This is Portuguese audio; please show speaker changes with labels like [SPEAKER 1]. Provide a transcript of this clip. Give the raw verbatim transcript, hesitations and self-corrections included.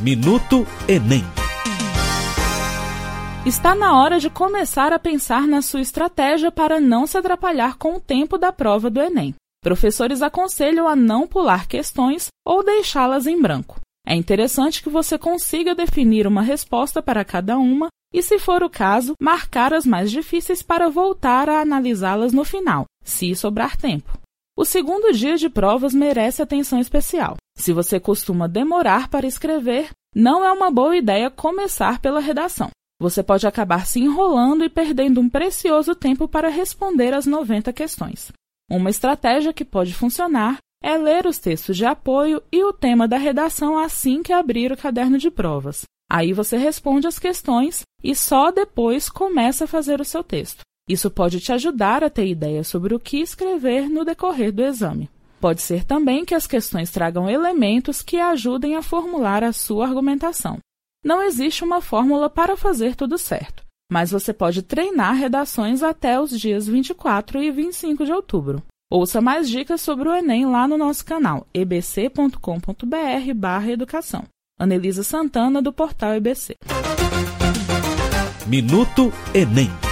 [SPEAKER 1] Minuto Enem.
[SPEAKER 2] Está na hora de começar a pensar na sua estratégia para não se atrapalhar com o tempo da prova do Enem. Professores aconselham a não pular questões ou deixá-las em branco. É interessante que você consiga definir uma resposta para cada uma e, se for o caso, marcar as mais difíceis para voltar a analisá-las no final, se sobrar tempo. O segundo dia de provas merece atenção especial. Se você costuma demorar para escrever, não é uma boa ideia começar pela redação. Você pode acabar se enrolando e perdendo um precioso tempo para responder as noventa questões. Uma estratégia que pode funcionar é ler os textos de apoio e o tema da redação assim que abrir o caderno de provas. Aí você responde as questões e só depois começa a fazer o seu texto. Isso pode te ajudar a ter ideias sobre o que escrever no decorrer do exame. Pode ser também que as questões tragam elementos que ajudem a formular a sua argumentação. Não existe uma fórmula para fazer tudo certo, mas você pode treinar redações até os dias vinte e quatro e vinte e cinco de outubro. Ouça mais dicas sobre o Enem lá no nosso canal e b c ponto com ponto b r barra educação. Anelisa Santana, do portal E B C.
[SPEAKER 1] Minuto Enem.